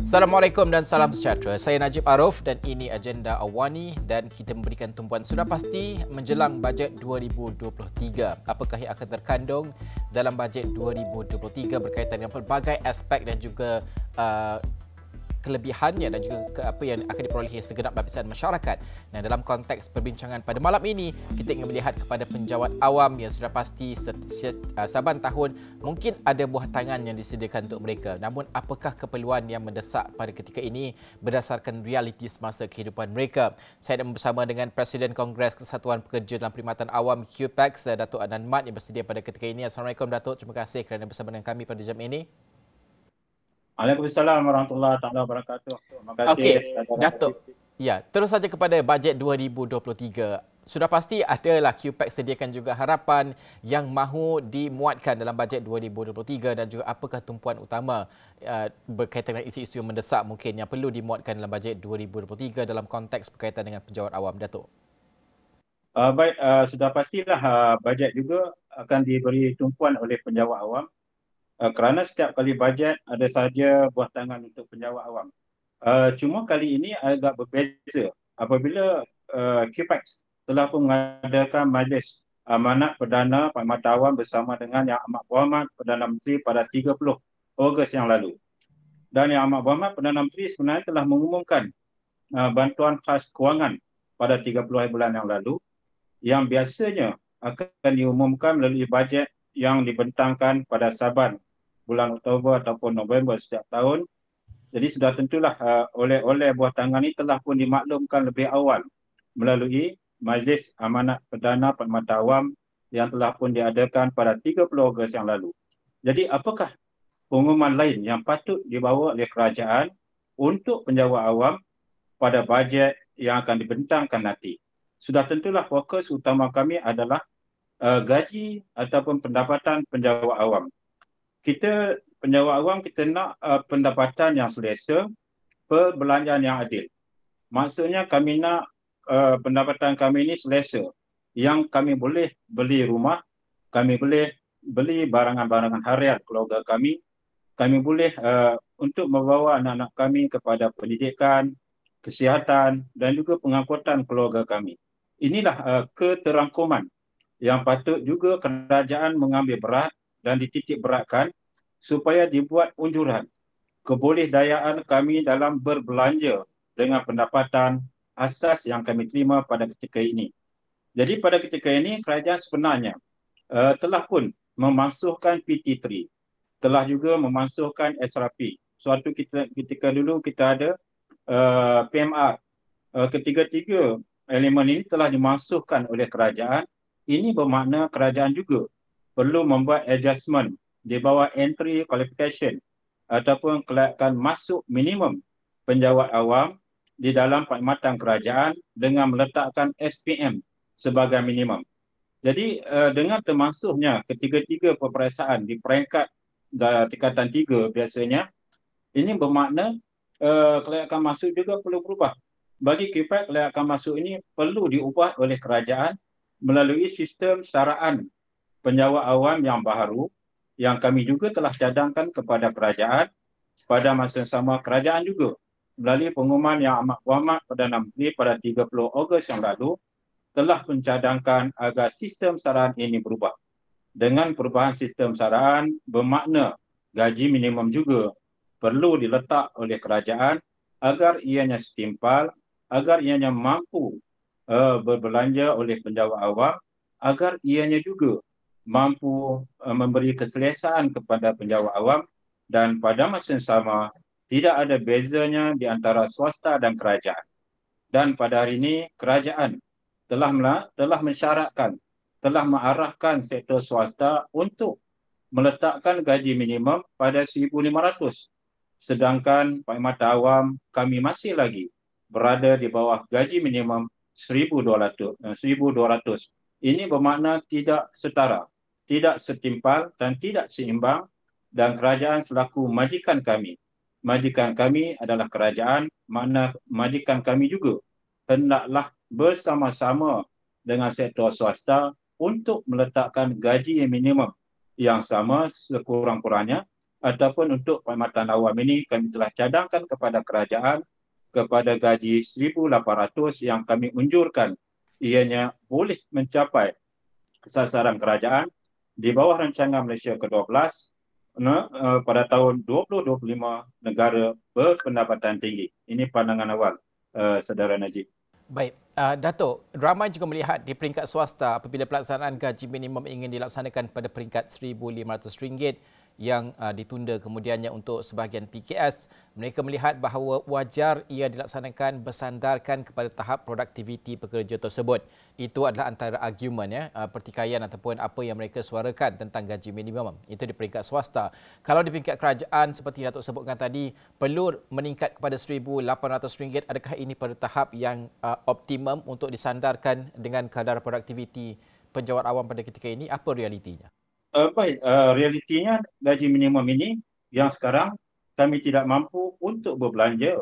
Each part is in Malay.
Assalamualaikum dan salam sejahtera. Saya Najib Arif dan ini agenda Awani dan kita memberikan tumpuan sudah pasti menjelang bajet 2023. Apakah yang akan terkandung dalam bajet 2023 berkaitan dengan pelbagai aspek dan juga kelebihannya dan juga apa yang akan diperolehi segenap lapisan masyarakat. Dan dalam konteks perbincangan pada malam ini, kita ingin melihat kepada penjawat awam yang sudah pasti saban tahun mungkin ada buah tangan yang disediakan untuk mereka. Namun apakah keperluan yang mendesak pada ketika ini berdasarkan realiti semasa kehidupan mereka? Saya bersama dengan Presiden Kongres Kesatuan Pekerja dalam Perkhidmatan Awam QPEX, Datuk Adnan Mat yang bersedia pada ketika ini. Assalamualaikum Datuk, terima kasih kerana bersama dengan kami pada jam ini. Waalaikumsalam warahmatullahi taala wabarakatuh. Terima kasih. Okey, Datuk. Ya, terus saja kepada bajet 2023. Sudah pasti adalah QPEX sediakan juga harapan yang mahu dimuatkan dalam bajet 2023 dan juga apakah tumpuan utama berkaitan dengan isu-isu yang mendesak mungkin yang perlu dimuatkan dalam bajet 2023 dalam konteks berkaitan dengan penjawat awam, Datuk. Baik, sudah pastilah bajet juga akan diberi tumpuan oleh penjawat awam. Kerana setiap kali bajet ada saja buah tangan untuk penjawat awam. Cuma kali ini agak berbeza apabila QPEX telah pun mengadakan majlis amanat Perdana Perkhidmatan Awam bersama dengan Yang Amat Berhormat Perdana Menteri pada 30 Ogos yang lalu. Dan Yang Amat Berhormat Perdana Menteri sebenarnya telah mengumumkan bantuan khas kewangan pada 30 hari bulan yang lalu yang biasanya akan diumumkan melalui bajet yang dibentangkan pada Saban bulan Oktober ataupun November setiap tahun. Jadi sudah tentulah oleh buah tangan ini telah pun dimaklumkan lebih awal melalui Majlis Amanat Perdana Perkhidmatan Awam yang telah pun diadakan pada 30 Ogos yang lalu. Jadi apakah pengumuman lain yang patut dibawa oleh kerajaan untuk penjawat awam pada bajet yang akan dibentangkan nanti? Sudah tentulah fokus utama kami adalah gaji ataupun pendapatan penjawat awam. Kita penjawat awam kita nak pendapatan yang selesa, perbelanjaan yang adil. Maksudnya kami nak pendapatan kami ini selesa, yang kami boleh beli rumah, kami boleh beli barangan-barangan harian keluarga kami boleh untuk membawa anak-anak kami kepada pendidikan, kesihatan dan juga pengangkutan keluarga kami. Inilah keterangkuman yang patut juga kerajaan mengambil berat dan dititik beratkan supaya dibuat unjuran kebolehdayaan kami dalam berbelanja dengan pendapatan asas yang kami terima pada ketika ini. Jadi pada ketika ini kerajaan sebenarnya telah pun memasukkan PT3, telah juga memasukkan SRP. Suatu ketika dulu kita ada PMR. Ketiga-tiga elemen ini telah dimasukkan oleh kerajaan. Ini bermakna kerajaan juga perlu membuat adjustment di bawah entry qualification ataupun kelayakan masuk minimum penjawat awam di dalam perkhidmatan kerajaan dengan meletakkan SPM sebagai minimum. Jadi dengan termasuknya ketiga-tiga peperiksaan di peringkat tingkatan 3 biasanya, ini bermakna kelayakan masuk juga perlu berubah. Bagi QPEX, kelayakan masuk ini perlu diubah oleh kerajaan melalui sistem saraan penjawat awam yang baru yang kami juga telah cadangkan kepada kerajaan. Pada masa yang sama, kerajaan juga melalui pengumuman Yang Amat Berhormat Perdana Menteri pada 30 Ogos yang lalu telah mencadangkan agar sistem saraan ini berubah. Dengan perubahan sistem saraan bermakna gaji minimum juga perlu diletak oleh kerajaan agar ianya setimpal, agar ianya mampu berbelanja oleh penjawat awam, agar ianya juga mampu memberi keselesaan kepada penjawat awam dan pada masa yang sama tidak ada bezanya di antara swasta dan kerajaan. Dan pada hari ini kerajaan telah mensyaratkan, telah mengarahkan sektor swasta untuk meletakkan gaji minimum pada 1,500. Sedangkan perkhidmatan awam kami masih lagi berada di bawah gaji minimum 1,200. Ini bermakna tidak setara, tidak setimpal dan tidak seimbang, dan kerajaan selaku majikan kami adalah kerajaan, makna majikan kami juga hendaklah bersama-sama dengan sektor swasta untuk meletakkan gaji minimum yang sama sekurang-kurangnya ataupun untuk perkhidmatan awam ini kami telah cadangkan kepada kerajaan kepada gaji 1,800 yang kami unjurkan ianya boleh mencapai sasaran kerajaan di bawah rancangan Malaysia ke-12 pada tahun 2025 negara berpendapatan tinggi. Ini pandangan awal, Saudara Najib. Baik, Datuk, ramai juga melihat di peringkat swasta apabila pelaksanaan gaji minimum ingin dilaksanakan pada peringkat RM1,500 yang ditunda kemudiannya untuk sebahagian PKS, mereka melihat bahawa wajar ia dilaksanakan bersandarkan kepada tahap produktiviti pekerja tersebut. Itu adalah antara argumen pertikaian ataupun apa yang mereka suarakan tentang gaji minimum. Itu di peringkat swasta. Kalau di peringkat kerajaan seperti Datuk sebutkan tadi, perlu meningkat kepada RM1,800, adakah ini pada tahap yang optimum untuk disandarkan dengan kadar produktiviti penjawat awam pada ketika ini? Apa realitinya? Baik, realitinya gaji minimum ini yang sekarang kami tidak mampu untuk berbelanja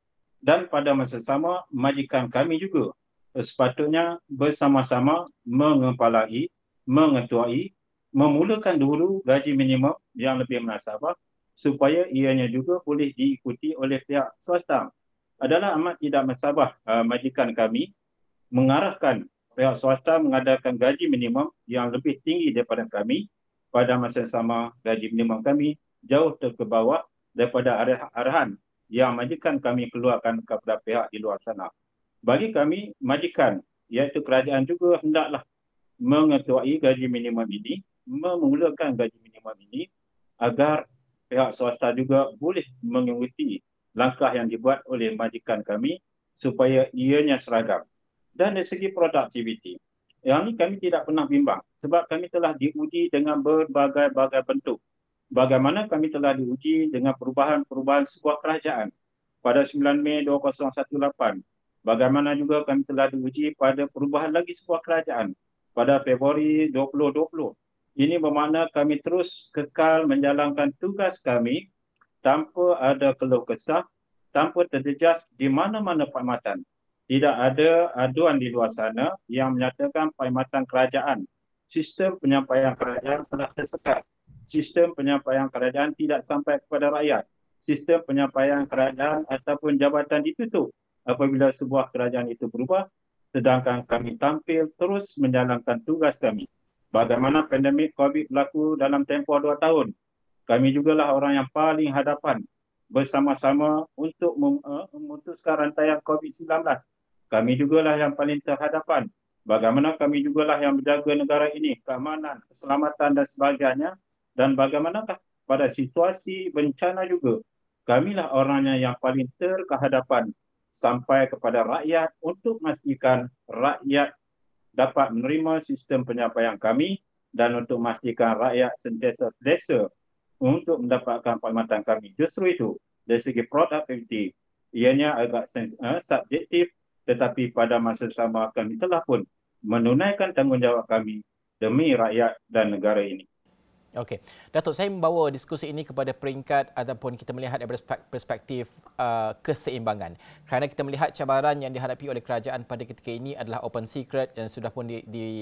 dan pada masa sama majikan kami juga sepatutnya bersama-sama mengepalai, mengetuai, memulakan dulu gaji minimum yang lebih munasabah supaya ianya juga boleh diikuti oleh pihak swasta. Adalah amat tidak musabah majikan kami mengarahkan pihak swasta mengadakan gaji minimum yang lebih tinggi daripada kami pada masa sama gaji minimum kami jauh ke bawah daripada arahan yang majikan kami keluarkan kepada pihak di luar sana. Bagi kami, majikan iaitu kerajaan juga hendaklah mengetuai gaji minimum ini, memulakan gaji minimum ini agar pihak swasta juga boleh mengikuti langkah yang dibuat oleh majikan kami supaya ianya seragam. Dan dari segi produktiviti, yang ini kami tidak pernah bimbang sebab kami telah diuji dengan berbagai-bagai bentuk. Bagaimana kami telah diuji dengan perubahan-perubahan sebuah kerajaan pada 9 Mei 2018. Bagaimana juga kami telah diuji pada perubahan lagi sebuah kerajaan pada Februari 2020. Ini bermakna kami terus kekal menjalankan tugas kami tanpa ada keluh kesah, tanpa terjejas di mana-mana perkhidmatan. Tidak ada aduan di luar sana yang menyatakan perkhidmatan kerajaan, sistem penyampaian kerajaan telah tersekat. Sistem penyampaian kerajaan tidak sampai kepada rakyat. Sistem penyampaian kerajaan ataupun jabatan ditutup apabila sebuah kerajaan itu berubah, sedangkan kami tampil terus menjalankan tugas kami. Bagaimana pandemik COVID berlaku dalam tempoh 2 tahun, kami jugalah orang yang paling hadapan bersama-sama untuk memutuskan rantaian COVID-19. Kami jugalah yang paling terhadapan. Bagaimana kami jugalah yang menjaga negara ini, keamanan, keselamatan dan sebagainya. Dan bagaimanakah pada situasi bencana juga, kamilah orangnya yang paling terkehadapan sampai kepada rakyat untuk memastikan rakyat dapat menerima sistem penyampaian kami dan untuk memastikan rakyat sentiasa selesa untuk mendapatkan perkhidmatan kami. Justru itu, dari segi produktiviti, ianya agak subjektif, tetapi pada masa sama kami telah pun menunaikan tanggungjawab kami demi rakyat dan negara ini. Okey, Datuk, saya membawa diskusi ini kepada peringkat ataupun kita melihat dari perspektif keseimbangan. Kerana kita melihat cabaran yang dihadapi oleh kerajaan pada ketika ini adalah open secret yang sudah pun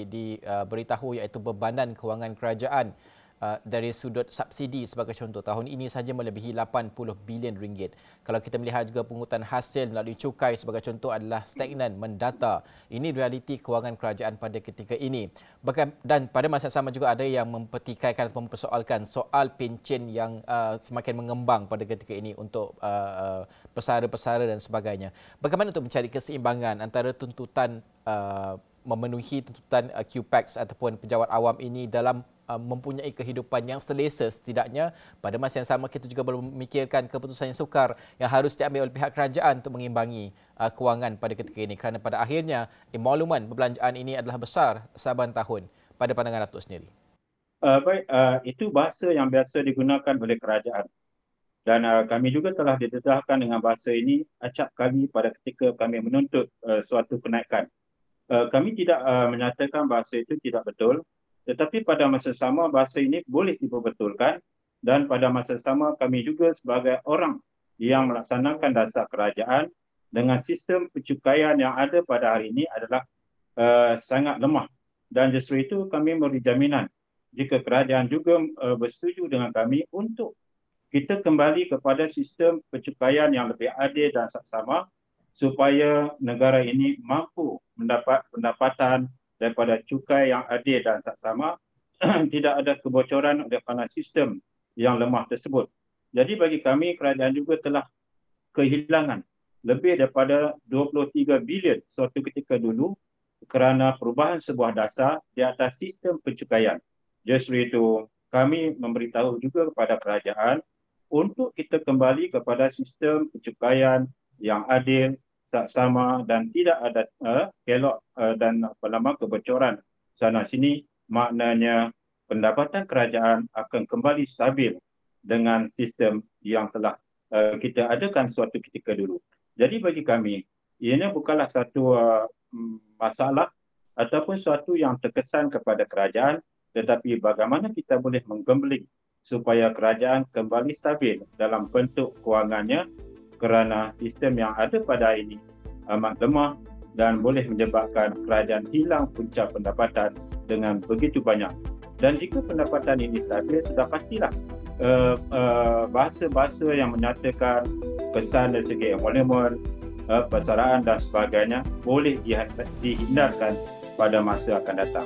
diberitahu, iaitu bebanan kewangan kerajaan dari sudut subsidi sebagai contoh. Tahun ini saja melebihi 80 bilion ringgit. Kalau kita melihat juga pungutan hasil melalui cukai sebagai contoh adalah stagnan, mendata. Ini realiti kewangan kerajaan pada ketika ini. Dan pada masa sama juga ada yang mempertikaikan atau mempersoalkan soal pencen yang semakin mengembang pada ketika ini untuk pesara-pesara dan sebagainya. Bagaimana untuk mencari keseimbangan antara tuntutan memenuhi tuntutan QPAX ataupun pejabat awam ini dalam mempunyai kehidupan yang selesa setidaknya. Pada masa yang sama kita juga perlu memikirkan keputusan yang sukar yang harus diambil oleh pihak kerajaan untuk mengimbangi kewangan pada ketika ini, kerana pada akhirnya emolumen perbelanjaan ini adalah besar saban tahun. Pada pandangan Datuk sendiri. Itu bahasa yang biasa digunakan oleh kerajaan dan kami juga telah didedahkan dengan bahasa ini acap kali pada ketika kami menuntut suatu kenaikan. Kami tidak menyatakan bahasa itu tidak betul, tetapi pada masa sama bahasa ini boleh diperbetulkan dan pada masa sama kami juga sebagai orang yang melaksanakan dasar kerajaan dengan sistem pencukaian yang ada pada hari ini adalah sangat lemah. Dan justru itu kami memberi jaminan jika kerajaan juga bersetuju dengan kami untuk kita kembali kepada sistem pencukaian yang lebih adil dan saksama supaya negara ini mampu mendapat pendapatan daripada cukai yang adil dan saksama, tidak ada kebocoran oleh kerana sistem yang lemah tersebut. Jadi bagi kami, kerajaan juga telah kehilangan lebih daripada 23 bilion suatu ketika dulu kerana perubahan sebuah dasar di atas sistem pencukaian. Justru itu, kami memberitahu juga kepada kerajaan untuk kita kembali kepada sistem pencukaian yang adil, saksama dan tidak ada kelok dan kebocoran sana sini. Maknanya pendapatan kerajaan akan kembali stabil dengan sistem yang telah kita adakan suatu ketika dulu. Jadi bagi kami, ini bukanlah satu masalah ataupun suatu yang terkesan kepada kerajaan, tetapi bagaimana kita boleh menggembling supaya kerajaan kembali stabil dalam bentuk kewangannya, kerana sistem yang ada pada ini amat lemah dan boleh menyebabkan kerajaan hilang punca pendapatan dengan begitu banyak. Dan jika pendapatan ini stabil, sudah pastilah bahasa-bahasa yang menyatakan kesan dari segi emolumen, persaraan dan sebagainya boleh dihindarkan pada masa akan datang.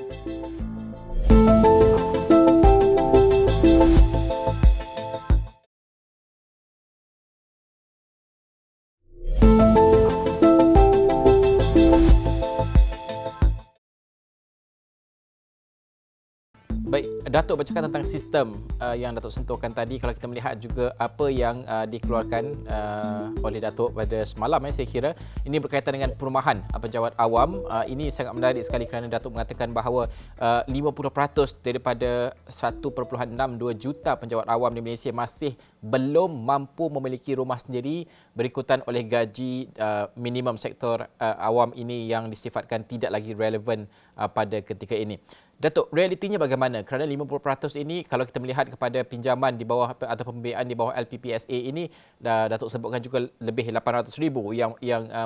Baik, Datuk bercakap tentang sistem yang Datuk sentuhkan tadi. Kalau kita melihat juga apa yang dikeluarkan oleh Datuk pada semalam, saya kira ini berkaitan dengan perumahan penjawat awam. Ini sangat menarik sekali kerana Datuk mengatakan bahawa 50% daripada 1.62 juta penjawat awam di Malaysia masih belum mampu memiliki rumah sendiri, berikutan oleh gaji minimum sektor awam ini yang disifatkan tidak lagi relevan pada ketika ini. Datuk, realitinya bagaimana? Kerana 50% ini, kalau kita melihat kepada pinjaman di bawah atau pembiayaan di bawah LPPSA ini, Datuk sebutkan juga lebih 800,000 yang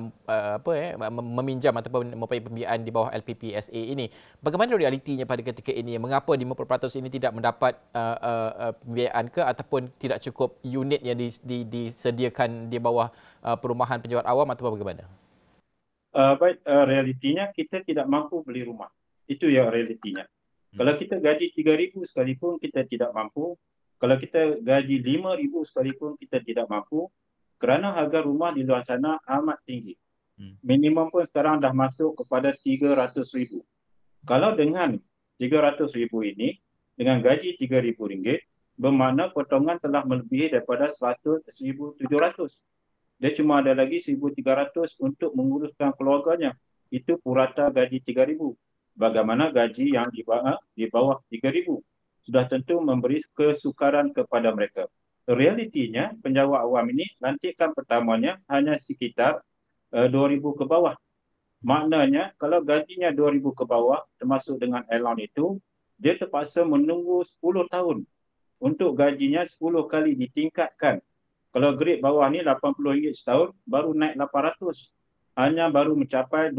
meminjam ataupun mempunyai pembiayaan di bawah LPPSA ini. Bagaimana realitinya pada ketika ini? Mengapa 50% ini tidak mendapat pembiayaan ke ataupun tidak cukup unit yang disediakan di bawah perumahan penjawat awam atau bagaimana? Baik, realitinya kita tidak mampu beli rumah. Itu yang realitinya. Kalau kita gaji 3,000 sekalipun kita tidak mampu. Kalau kita gaji 5,000 sekalipun kita tidak mampu. Kerana harga rumah di luar sana amat tinggi. Minimum pun sekarang dah masuk kepada 300,000. Kalau dengan 300,000 ini, dengan gaji RM3,000, bermakna potongan telah melebihi daripada 1,700. Dia cuma ada lagi 1,300 untuk menguruskan keluarganya. Itu purata gaji 3,000. Bagaimana gaji yang di bawah 3,000? Sudah tentu memberi kesukaran kepada mereka. Realitinya, penjawat awam ini lantikan pertamanya hanya sekitar 2,000 ke bawah. Maknanya, kalau gajinya 2,000 ke bawah, termasuk dengan allowance itu, dia terpaksa menunggu 10 tahun untuk gajinya 10 kali ditingkatkan. Kalau grade bawah ni RM80 setahun, baru naik 800. Hanya baru mencapai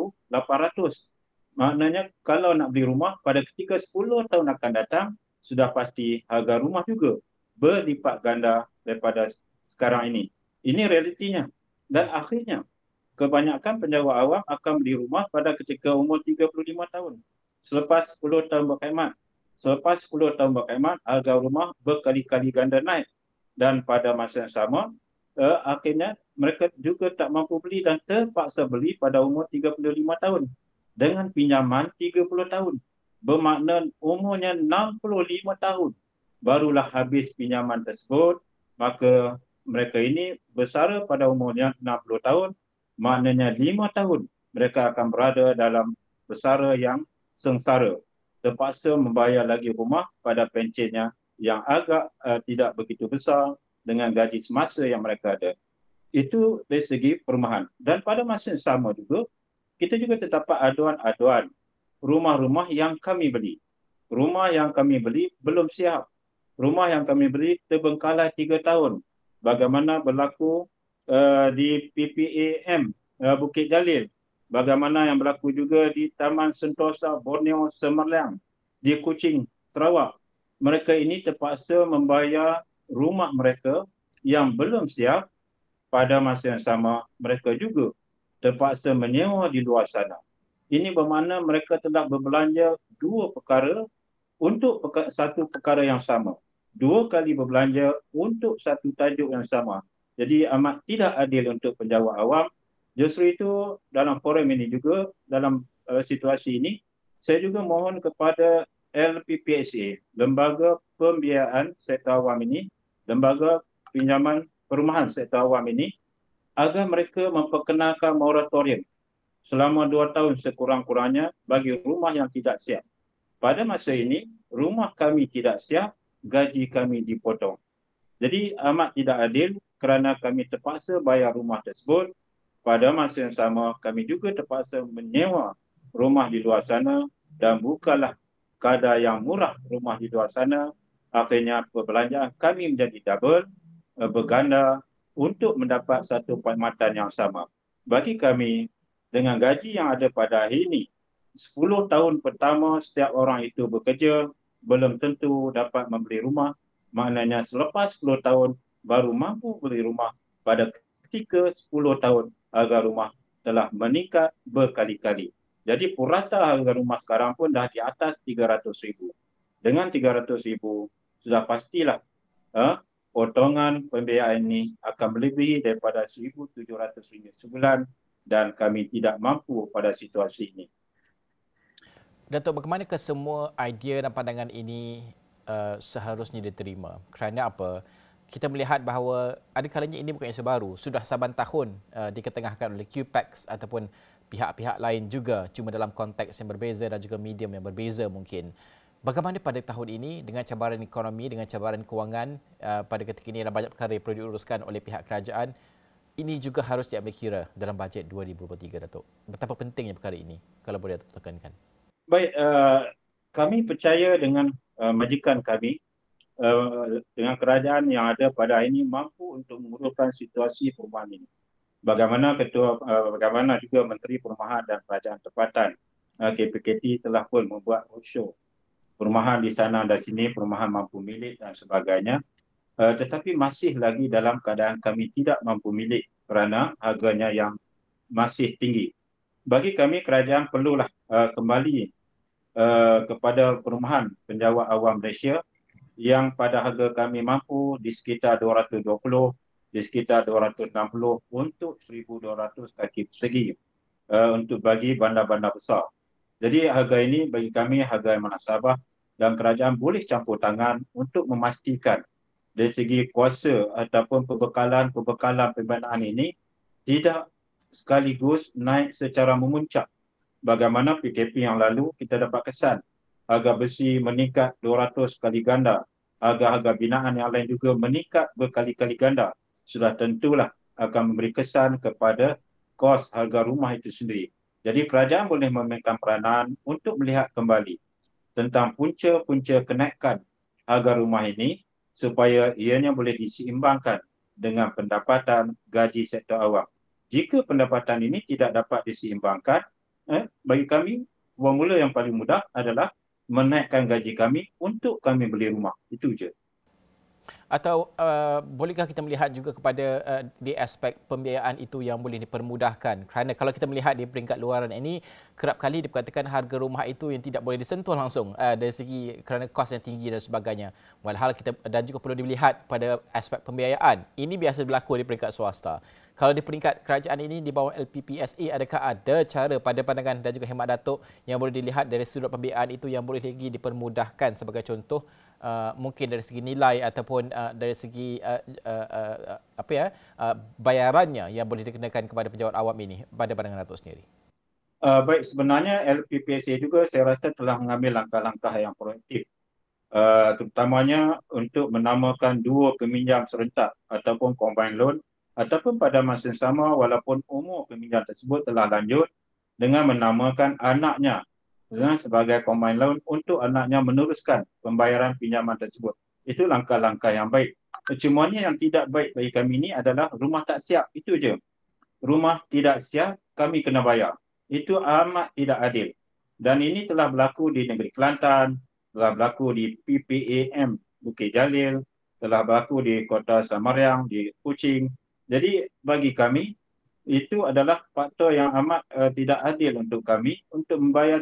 2,800. Maknanya kalau nak beli rumah, pada ketika 10 tahun akan datang, sudah pasti harga rumah juga berlipat ganda daripada sekarang ini. Ini realitinya. Dan akhirnya, kebanyakan penjawat awam akan beli rumah pada ketika umur 35 tahun. Selepas 10 tahun berkhidmat. Selepas 10 tahun berkhidmat, harga rumah berkali-kali ganda naik. Dan pada masa yang sama, akhirnya mereka juga tak mampu beli dan terpaksa beli pada umur 35 tahun. Dengan pinjaman 30 tahun. Bermakna umurnya 65 tahun. Barulah habis pinjaman tersebut. Maka mereka ini bersara pada umurnya 60 tahun. Maknanya 5 tahun mereka akan berada dalam bersara yang sengsara. Terpaksa membayar lagi rumah pada pencennya yang agak tidak begitu besar dengan gaji semasa yang mereka ada. Itu dari segi perumahan. Dan pada masa yang sama juga, kita juga terdapat aduan-aduan rumah-rumah yang kami beli. Rumah yang kami beli belum siap. Rumah yang kami beli terbengkalai 3 tahun. Bagaimana berlaku di PPAM Bukit Jalil. Bagaimana yang berlaku juga di Taman Sentosa Borneo Cemerlang, di Kuching, Sarawak. Mereka ini terpaksa membayar rumah mereka yang belum siap, pada masa yang sama mereka juga terpaksa menyewa di luar sana. Ini bermakna mereka telah berbelanja dua perkara untuk satu perkara yang sama. Dua kali berbelanja untuk satu tajuk yang sama. Jadi amat tidak adil untuk penjawat awam. Justru itu dalam forum ini juga, dalam situasi ini, saya juga mohon kepada LPPSA, Lembaga Pembiayaan Sektor Awam ini, Lembaga Pinjaman Perumahan Sektor Awam ini, agar mereka memperkenalkan moratorium selama 2 tahun sekurang-kurangnya bagi rumah yang tidak siap. Pada masa ini, rumah kami tidak siap, gaji kami dipotong. Jadi amat tidak adil kerana kami terpaksa bayar rumah tersebut. Pada masa yang sama, kami juga terpaksa menyewa rumah di luar sana dan bukanlah kadar yang murah rumah di luar sana. Akhirnya perbelanjaan kami menjadi double, berganda untuk mendapat satu perkhidmatan yang sama. Bagi kami, dengan gaji yang ada pada hari ini, 10 tahun pertama setiap orang itu bekerja, belum tentu dapat membeli rumah. Maknanya selepas 10 tahun baru mampu beli rumah pada ketika 10 tahun harga rumah telah meningkat berkali-kali. Jadi purata harga rumah sekarang pun dah di atas 300,000. Dengan 300,000 sudah pastilah potongan pembiayaan ini akan melebihi daripada 1,700 ringgit sebulan dan kami tidak mampu pada situasi ini. Datuk, bagaimanakah semua idea dan pandangan ini seharusnya diterima? Kerana apa? Kita melihat bahawa ada kalanya ini bukan isu baru. Sudah saban tahun diketengahkan oleh QPAX ataupun pihak-pihak lain juga, cuma dalam konteks yang berbeza dan juga medium yang berbeza mungkin. Bagaimana pada tahun ini dengan cabaran ekonomi, dengan cabaran kewangan, pada ketika ini ada banyak perkara yang perlu diuruskan oleh pihak kerajaan, ini juga harus diambil kira dalam bajet 2023, Datuk. Betapa pentingnya perkara ini, kalau boleh Datuk tekankan. Baik, kami percaya dengan majikan kami, dengan kerajaan yang ada pada hari ini mampu untuk menguruskan situasi perumahan ini. Bagaimana juga Menteri Perumahan dan Kerajaan Tempatan KPKT telah pun membuat roadshow perumahan di sana dan sini, perumahan mampu milik dan sebagainya. Tetapi masih lagi dalam keadaan kami tidak mampu milik kerana harganya yang masih tinggi. Bagi kami, kerajaan perlulah kembali kepada perumahan penjawat awam Malaysia yang pada harga kami mampu di sekitar 220, di sekitar 260 untuk 1,200 kaki persegi untuk bagi bandar-bandar besar. Jadi harga ini bagi kami harga yang munasabah dan kerajaan boleh campur tangan untuk memastikan dari segi kuasa ataupun perbekalan pembinaan ini tidak sekaligus naik secara memuncak. Bagaimana PKP yang lalu kita dapat kesan harga besi meningkat 200 kali ganda, harga-harga binaan yang lain juga meningkat berkali-kali ganda. Sudah tentulah akan memberi kesan kepada kos harga rumah itu sendiri. Jadi kerajaan boleh memainkan peranan untuk melihat kembali tentang punca-punca kenaikan harga rumah ini supaya ianya boleh diseimbangkan dengan pendapatan gaji sektor awam. Jika pendapatan ini tidak dapat diseimbangkan, bagi kami, formula yang paling mudah adalah menaikkan gaji kami untuk kami beli rumah. Itu je. Atau bolehkah kita melihat juga kepada di aspek pembiayaan itu yang boleh dipermudahkan? Kerana kalau kita melihat di peringkat luaran ini, kerap kali diperkatakan harga rumah itu yang tidak boleh disentuh langsung dari segi kerana kos yang tinggi dan sebagainya. Walhal kita dan juga perlu dilihat pada aspek pembiayaan. Ini biasa berlaku di peringkat swasta. Kalau di peringkat kerajaan ini di bawah LPPSA, adakah ada cara pada pandangan dan juga hemat Datuk yang boleh dilihat dari sudut pembiayaan itu yang boleh lagi dipermudahkan sebagai contoh mungkin dari segi nilai ataupun dari segi bayarannya yang boleh dikenakan kepada penjawat awam ini pada pandangan Datuk sendiri? Baik, sebenarnya LPPSA juga saya rasa telah mengambil langkah-langkah yang proaktif. Terutamanya untuk menamakan dua peminjam serentak ataupun combined loan ataupun pada masa yang sama walaupun umur peminjam tersebut telah lanjut dengan menamakan anaknya sebagai combined loan untuk anaknya meneruskan pembayaran pinjaman tersebut. Itu langkah-langkah yang baik. Cumanya yang tidak baik bagi kami ini adalah rumah tak siap. Itu je. Rumah tidak siap, kami kena bayar. Itu amat tidak adil. Dan ini telah berlaku di negeri Kelantan, telah berlaku di PPAM Bukit Jalil, telah berlaku di Kota Samariang, di Kuching. Jadi bagi kami itu adalah faktor yang amat tidak adil untuk kami untuk membayar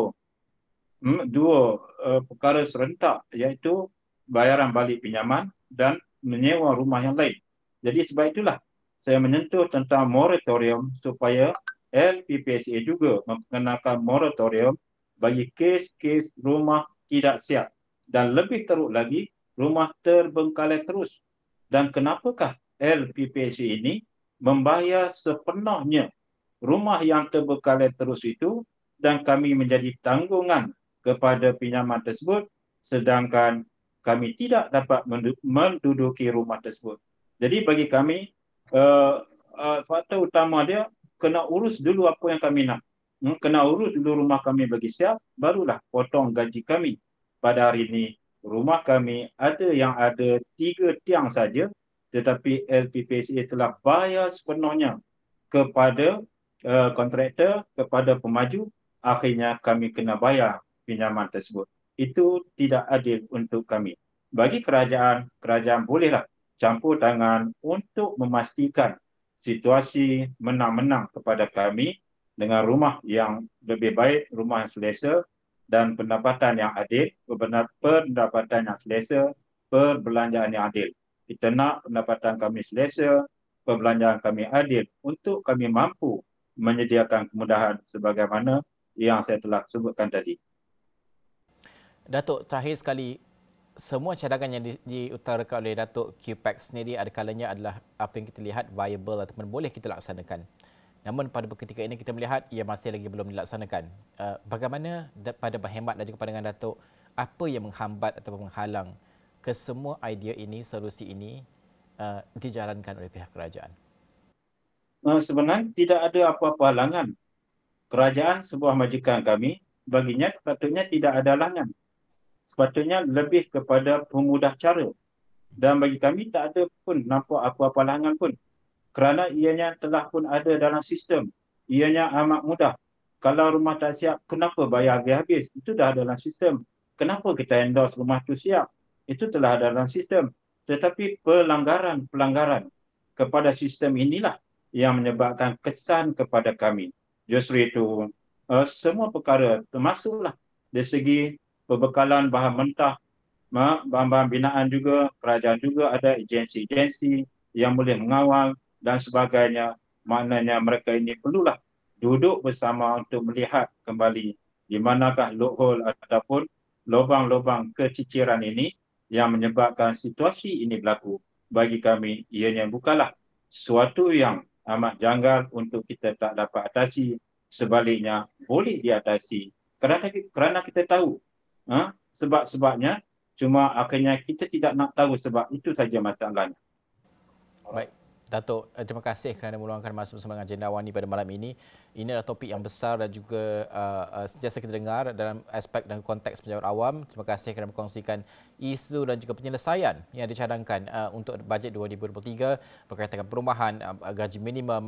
dua perkara serentak, iaitu bayaran balik pinjaman dan menyewa rumah yang lain. Jadi sebab itulah saya menyentuh tentang moratorium supaya LPPSA juga memperkenalkan moratorium bagi kes-kes rumah tidak siap dan lebih teruk lagi rumah terbengkalai terus. Dan kenapakah LPPSA ini membayar sepenuhnya rumah yang terbengkalai terus itu dan kami menjadi tanggungan kepada pinjaman tersebut sedangkan kami tidak dapat menduduki rumah tersebut. Jadi bagi kami faktor utama dia kena urus dulu apa yang kami nak. Kena urus dulu rumah kami bagi siap, barulah potong gaji kami. Pada hari ini rumah kami ada yang ada 3 tiang saja, tetapi LPPSA telah bayar sepenuhnya kepada kontraktor, kepada pemaju, akhirnya kami kena bayar pinjaman tersebut. Itu tidak adil untuk kami. Bagi kerajaan, kerajaan bolehlah campur tangan untuk memastikan situasi menang-menang kepada kami dengan rumah yang lebih baik, rumah yang selesa dan pendapatan yang adil, pendapatan yang selesa, perbelanjaan yang adil. Kita nak pendapatan kami selesa, perbelanjaan kami adil untuk kami mampu menyediakan kemudahan sebagaimana yang saya telah sebutkan tadi. Datuk, terakhir sekali, semua cadangan yang diutarakan oleh Datuk QPAC sendiri ada kalanya adalah apa yang kita lihat viable ataupun boleh kita laksanakan. Namun pada ketika ini kita melihat ia masih lagi belum dilaksanakan. Bagaimana pada berhemat dan juga pandangan Datuk, apa yang menghambat ataupun menghalang kesemua idea ini, solusi ini dijalankan oleh pihak kerajaan? Sebenarnya tidak ada apa-apa halangan. Kerajaan sebuah majikan kami, baginya sepatutnya tidak ada halangan. Sepatutnya lebih kepada pemudah cara. Dan bagi kami tak ada pun nampak apa-apa halangan pun. Kerana ianya telah pun ada dalam sistem. Ianya amat mudah. Kalau rumah tak siap, kenapa bayar habis-habis? Itu dah dalam sistem. Kenapa kita endorse rumah tu siap? Itu telah ada dalam sistem. Tetapi pelanggaran kepada sistem inilah yang menyebabkan kesan kepada kami. Justru itu, semua perkara termasuklah dari segi perbekalan bahan mentah, bahan-bahan binaan juga, kerajaan juga ada agensi-agensi yang boleh mengawal dan sebagainya. Maknanya mereka ini perlulah duduk bersama untuk melihat kembali di manakah loophole ataupun lubang-lubang keciciran ini yang menyebabkan situasi ini berlaku. Bagi kami, ianya bukanlah sesuatu yang amat janggal untuk kita tak dapat atasi. Sebaliknya, boleh diatasi. Kerana kita tahu sebab-sebabnya, cuma akhirnya kita tidak nak tahu sebab itu saja masalahnya. Baik. Datuk, terima kasih kerana meluangkan masa bersama dengan Jendela Awam pada malam ini. Ini adalah topik yang besar dan juga sentiasa kita dengar dalam aspek dan konteks pejabat awam. Terima kasih kerana berkongsikan isu dan juga penyelesaian yang dicadangkan untuk bajet 2023 berkaitan dengan perumahan gaji minimum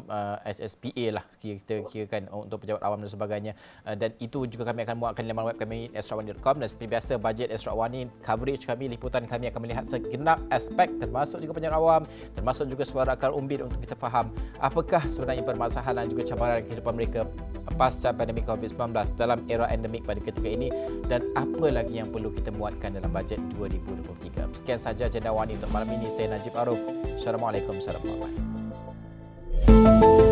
SSPA lah kita kirakan untuk pejabat awam dan sebagainya. Dan itu juga kami akan muatkan di laman web kami astrawani.com dan seperti biasa bajet Astro Awani coverage kami, liputan kami akan melihat segenap aspek termasuk juga pejabat awam, termasuk juga suara akar umbit untuk kita faham apakah sebenarnya permasalahan dan juga cabaran kehidupan mereka pasca pandemik COVID-19 dalam era endemik pada ketika ini dan apa lagi yang perlu kita muatkan dalam bajet 2023. Sekian sahaja Jendela Awam untuk malam ini. Saya Najib Aruf. Assalamualaikum warahmatullahi wabarakatuh.